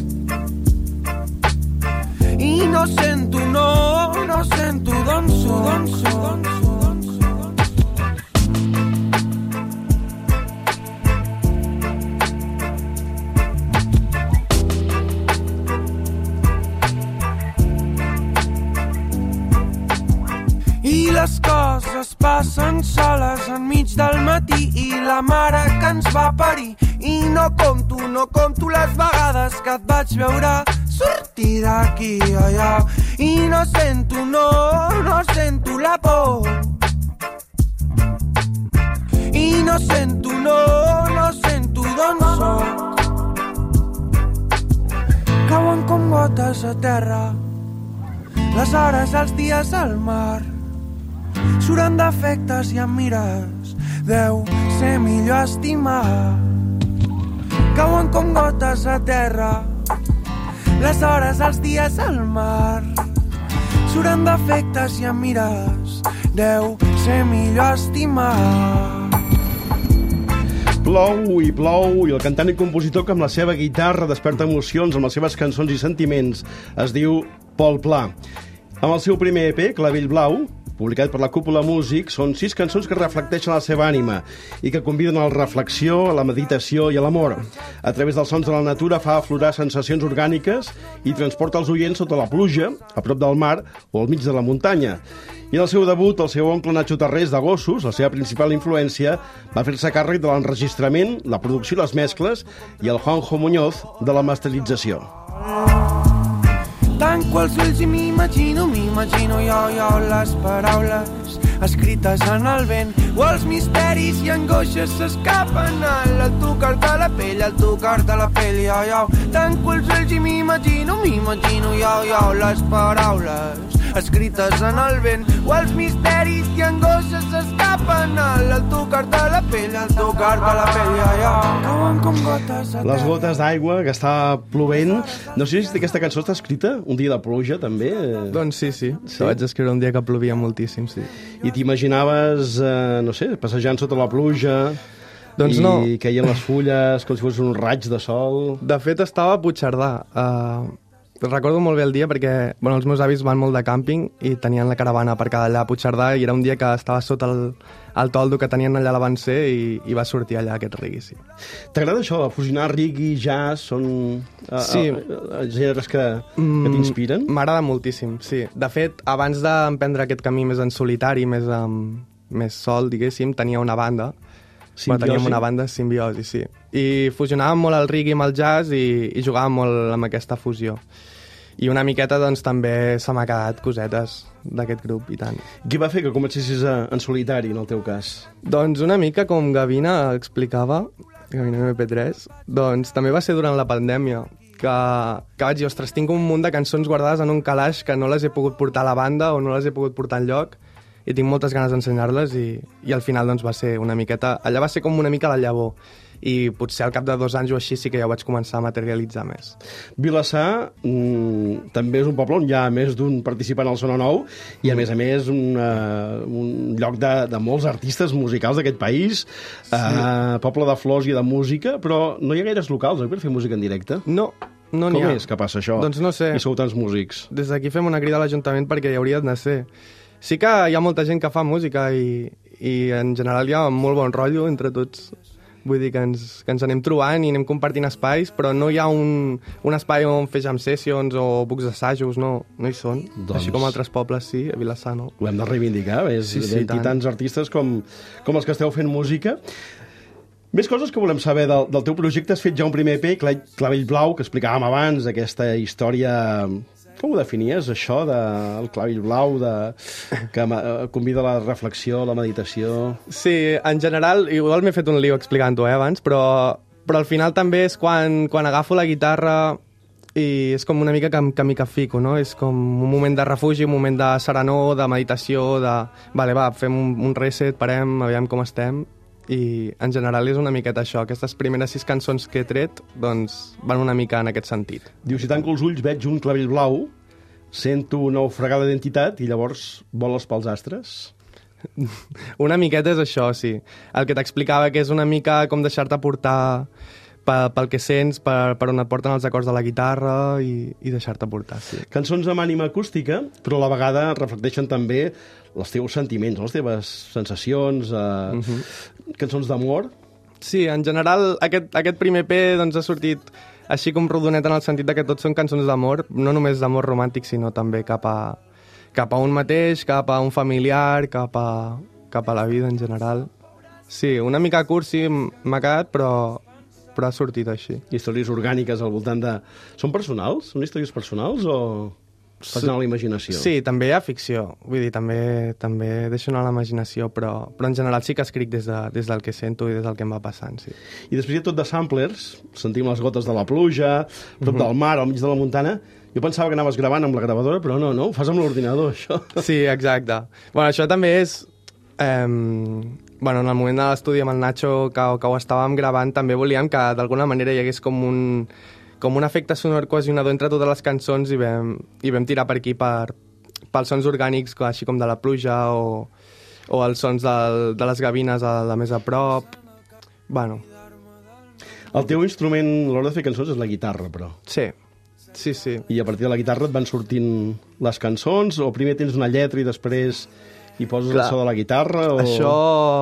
I no sento, no, no sento d'on soc, d'on soc, d'on soc. I les coses passen soles enmig del matí i la mare que ens va parir. I no compto, no compto les vegades que et vaig veure sortir d'aquí allà. I no sento, no, no sento la por. I no sento, no, no sento d'on soc. Cauen com gotes a terra, les hores, els dies al mar. Suren d'efectes i em mires, deu ser millor estimar. Cauen com gotes a terra, les hores, els dies al mar. Suren d'efectes i em mires, deu ser millor estimar. Plou i plou, i el cantant i compositor que amb la seva guitarra desperta emocions amb les seves cançons i sentiments es diu Pol Pla. Amb el seu primer E P, Clavell Blau, publicat per la Cúpula Músic, són sis cançons que reflecteixen la seva ànima i que conviden a la reflexió, a la meditació i a l'amor. A través dels sons de la natura fa aflorar sensacions orgàniques i transporta els oients sota la pluja, a prop del mar o al mig de la muntanya. I en el seu debut, el seu oncle Nacho Tarrés de Gossos, la seva principal influència, va fer-se càrrec de l'enregistrament, la producció i les mescles, i el Juanjo Muñoz de la masterització. Tanco els ulls i m'imagino, m'imagino jo, jo les paraules escrites en el vent, o els misteris i angoixes s'escapen al tocar de la pell, al tocar de la pell, jo, jo. Tanco els ulls i m'imagino, m'imagino jo, jo les paraules escrites en el vent, o els misteris i angoixes s'escapen al tocar de la pell, al tocar de la pell, jo, jo. Cauen com gotes a terra. Les gotes d'aigua, que està plovent. No sé si aquesta cançó està escrita un dia de pluja, també. Doncs sí, sí. sí. La vaig escriure un dia que plovia moltíssim, sí. I t'imaginaves, eh, no sé, passejant sota la pluja... Doncs i no. caien les fulles com si fos un raig de sol... De fet, estava a Puigcerdà. Uh, recordo molt bé el dia perquè bueno, els meus avis van molt de càmping i tenien la caravana aparcada allà a Puigcerdà i era un dia que estava sota el, el toldo que tenien allà a l'Avancer i, i va sortir allà aquest reggae, sí. T'agrada això, fusionar reggae i jazz? Són uh, sí. uh, gèneres que, que t'inspiren? Mm, m'agrada moltíssim, sí. De fet, abans d'emprendre aquest camí més en solitari, més, um, més sol, diguéssim, tenia una banda. Simbiosi? Teníem una banda, Simbiosi, sí. I fusionàvem molt el reggae amb el jazz i, i jugàvem molt amb aquesta fusió. I una miqueta, doncs, també se m'ha quedat cosetes d'aquest grup, i tant. Què va fer que comencessis a, en solitari, en el teu cas? Doncs una mica com Gavina explicava, Gavina M P tres, doncs també va ser durant la pandèmia, que, que vaig dir, ostres, tinc un munt de cançons guardades en un calaix que no les he pogut portar a la banda o no les he pogut portar enlloc, i tinc moltes ganes d'ensenyar-les i, i al final doncs, va ser una miqueta... Allà va ser com una mica la llavor i potser al cap de dos anys o així sí que ja ho vaig començar a materialitzar més. Vilassar mmm, també és un poble on hi ha més d'un participant al Sona Nou i a més a més un, uh, un lloc de, de molts artistes musicals d'aquest país, sí. uh, poble de flors i de música, però no hi ha gaires locals, oi, per fer música en directe? No, no n'hi ha. Com és que passa això? Doncs no sé. I sou tants músics. Des d'aquí fem una crida a l'Ajuntament perquè hi hauria de ser. sí que hi ha molta gent que fa música i, i en general hi ha molt bon rotllo entre tots. Vull dir que ens, que ens anem trobant i anem compartint espais, però no hi ha un, un espai on fer jam sessions o bucs d'assajos, no, no hi són. Doncs... Així com altres pobles, sí, a Vilassar, no. Ho hem de reivindicar, és sí, sí, tant. Tants artistes com, com els que esteu fent música. Més coses que volem saber del, del teu projecte. Has fet ja un primer E P, Clavell Blau, que explicàvem abans, aquesta història... Com ho definies, això del clavell blau, de, que convida a la reflexió, a la meditació? Sí, en general, igual m'he fet un lío explicant-ho eh, abans, però, però al final també és quan, quan agafo la guitarra i és com una mica que, que m'hi capfico, no? És com un moment de refugi, un moment de serenor, de meditació, de... Vale, va, fem un, un reset, parem, aviam com estem... I en general és una miqueta això. Aquestes primeres sis cançons que he tret doncs van una mica en aquest sentit. Diu, si tanco els ulls veig un clavell blau, sento una ofregada d'identitat i llavors voles pels astres? Una miqueta és això, sí. El que t'explicava que és una mica com deixar-te portar pel que sents, per, per on et porten els acords de la guitarra i, i deixar-te portar, sí. Cançons amb ànima acústica, però a la vegada reflecteixen també els teus sentiments, les teves sensacions, eh, uh-huh. cançons d'amor. Sí, en general aquest, aquest primer E P doncs, ha sortit així com rodonet en el sentit que tots són cançons d'amor, no només d'amor romàntic, sinó també cap a, cap a un mateix, cap a un familiar, cap a, cap a la vida en general. Sí, una mica cursi m'ha quedat, però, però ha sortit així. Històries orgàniques al voltant de... Són personals? Són històries personals o... Fas anar a la imaginació? Sí, també hi ha ficció. Vull dir, també, també deixo anar a la imaginació, però, però en general sí que escric des, de, des del que sento i des del que em va passant, sí. I després hi ha tot de samplers, sentim les gotes de la pluja, prop uh-huh. del mar, al mig de la muntana. Jo pensava que anaves gravant amb la gravadora, però no, no, ho fas amb l'ordinador, això. Sí, exacte. Bueno, això també és... Eh, bueno, en el moment de l'estudi amb el Nacho, que, que ho estàvem gravant, també volíem que d'alguna manera hi hagués com un... com un efecte sonor cohesionador entre totes les cançons i vam, i vam tirar per aquí per, pels sons orgànics, així com de la pluja o, o els sons del, de les gavines a la més a prop. Bueno. El teu instrument a l'hora de fer cançons és la guitarra, però. Sí, sí, sí. I a partir de la guitarra et van sortint les cançons o primer tens una lletra i després hi poses Clar. El so de la guitarra? O... Això...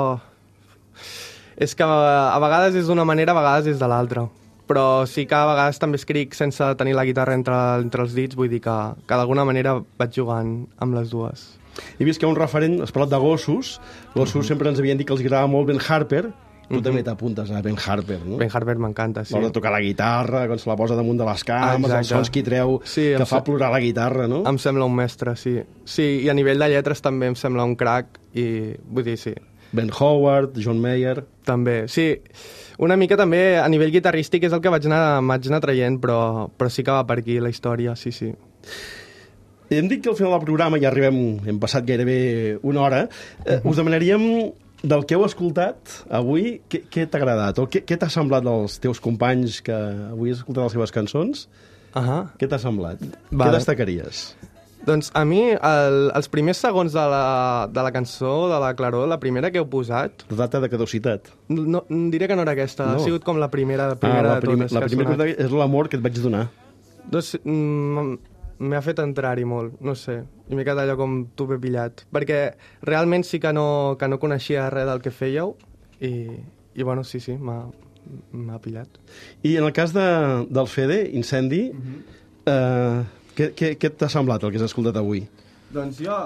És que a vegades és d'una manera, a vegades és de l'altra. Però sí que a vegades també escric sense tenir la guitarra entre, entre els dits, vull dir que, que d'alguna manera vaig jugant amb les dues. He vist que hi ha un referent, has parlat de gossos, gossos uh-huh. sempre ens havien dit que els agradava molt Ben Harper, tu uh-huh. també t'apuntes a Ben Harper, no? Ben Harper m'encanta, sí. L'hora de tocar la guitarra, quan se la posa damunt de les cames, Exacte. Els sons que hi treu, sí, que fa plorar la guitarra, no? Em sembla un mestre, sí. Sí, i a nivell de lletres també em sembla un crac, i vull dir, sí. Ben Howard, John Mayer... També, sí. Una mica també a nivell guitarrístic és el que vaig anar, vaig anar traient, però, però sí que va per aquí la història, sí, sí. Hem dit que al final del programa ja arribem, hem passat gairebé una hora, eh, us demanaríem del que heu escoltat avui, què, què t'ha agradat? O què, què t'ha semblat dels teus companys que avui has escoltat les seves cançons? Uh-huh. Què t'ha semblat? Vale. Què destacaries? Doncs a mi, el, els primers segons de la, de la cançó, de la Claror, la primera que heu posat... Data de caducitat. No, diré que no era aquesta, no. Ha sigut com la primera, primera ah, la de totes. La primera que és l'amor que et vaig donar. Doncs m'ha fet entrar-hi molt, no sé. I m'he quedat allò com tu ben pillat. Perquè realment sí que no, que no coneixia res del que fèieu i, i bueno, sí, sí, m'ha pillat. I en el cas de, del Fede, Incendi, uh-huh. eh... Què, què, què t'ha semblat el que has escoltat avui? Doncs jo...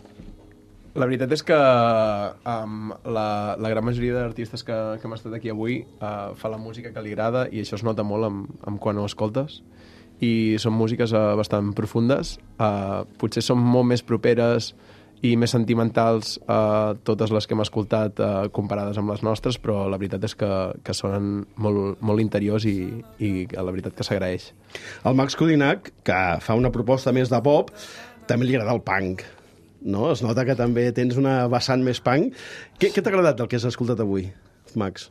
La veritat és que um, la, la gran majoria d'artistes que, que hem estat aquí avui uh, fa la música que li agrada i això es nota molt amb, amb quan ho escoltes i són músiques uh, bastant profundes, uh, potser són molt més properes i més sentimentals uh, totes les que hem escoltat uh, comparades amb les nostres, però la veritat és que, que sonen molt, molt interiors i, i la veritat que s'agraeix. El Max Codinac, que fa una proposta més de pop, també li agrada el punk, no? Es nota que també tens una vessant més punk. Què, què t'ha agradat del que has escoltat avui, Max?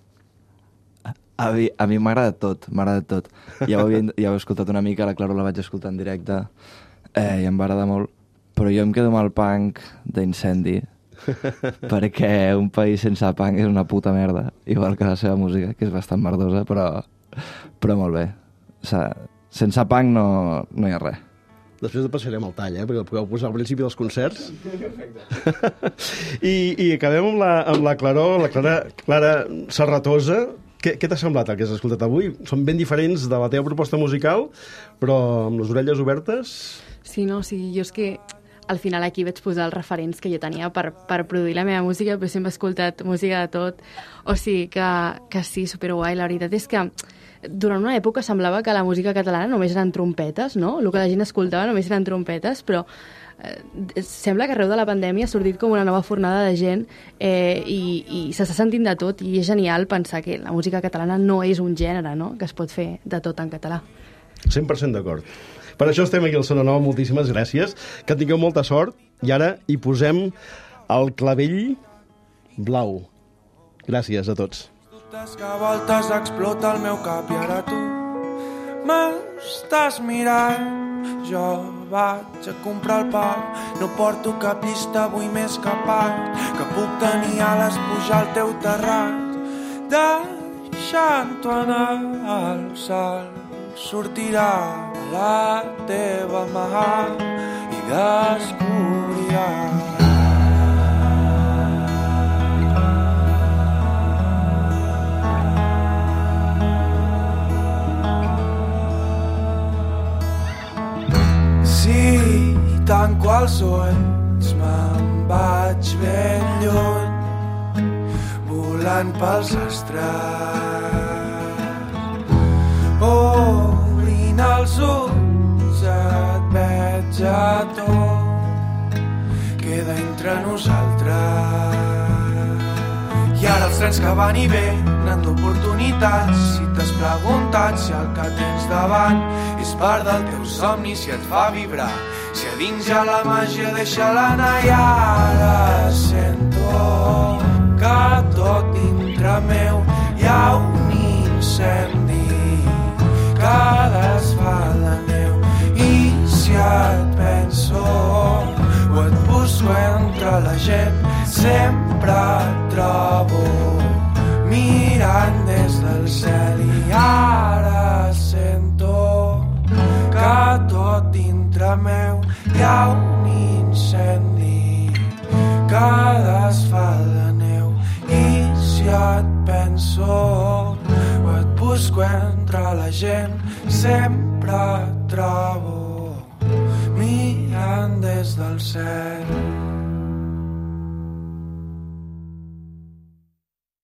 A mi, a mi m'ha agradat tot, m'ha agradat tot. Ja ho, havia, ja ho he escoltat una mica, la Clara la vaig escoltar en directe eh, i em va agradar molt. Però jo em quedo amb el punk d'Incendi, perquè un país sense punk és una puta merda, igual que la seva música, que és bastant merdosa, però, però molt bé. O sigui, sense punk no, no hi ha res. Després et passarem el tall, eh? Perquè el podeu posar al principi dels concerts. I, I acabem amb la, amb la Claror, la Clara, Clara Serratosa. Què, què t'ha semblat el que has escoltat avui? Són ben diferents de la teva proposta musical, però amb les orelles obertes... Sí, no, sí, jo és que al final aquí vaig posar els referents que jo tenia per, per produir la meva música, però sempre he escoltat música de tot. O sigui que, que sí, superguai. La veritat és que durant una època semblava que la música catalana només eren trompetes, no? El que la gent escoltava només eren trompetes, però eh, sembla que arreu de la pandèmia ha sortit com una nova fornada de gent eh, i, i s'està sentint de tot, i és genial pensar que la música catalana no és un gènere, no? Que es pot fer de tot en català. cent per cent d'acord. Per això estem aquí al Sona Nou, moltíssimes gràcies, que tingueu molta sort, i ara hi posem el clavell blau. Gràcies a tots. Que a voltes explota el meu cap i ara tu m'estàs mirant. Jo vaig a comprar el pa, no porto cap llista, avui més capat, que puc tenir ales, pujar al teu terrat, deixant-ho anar al sol. Sortirà la teva mà i descobrirà si tanco els ulls me'n vaig ben lluny, volant pels astres. Obrint els ulls et veig a tu, queda entre nosaltres. I ara els trens que van i venen d'oportunitats, si t'has preguntat si el que tens davant és part del teu somni, si et fa vibrar, si a dins hi ha la màgia, deixa-la anar. I ara sento que tot dintre meu hi ha un incendi que desfà la neu, i si et penso o et busco entre la gent, sempre et trobo mirant des del cel. I ara sento que tot dintre meu hi ha un incendi que desfà la neu, i si et penso o et busco entre la gent, sempre et trobo mirant des del cel.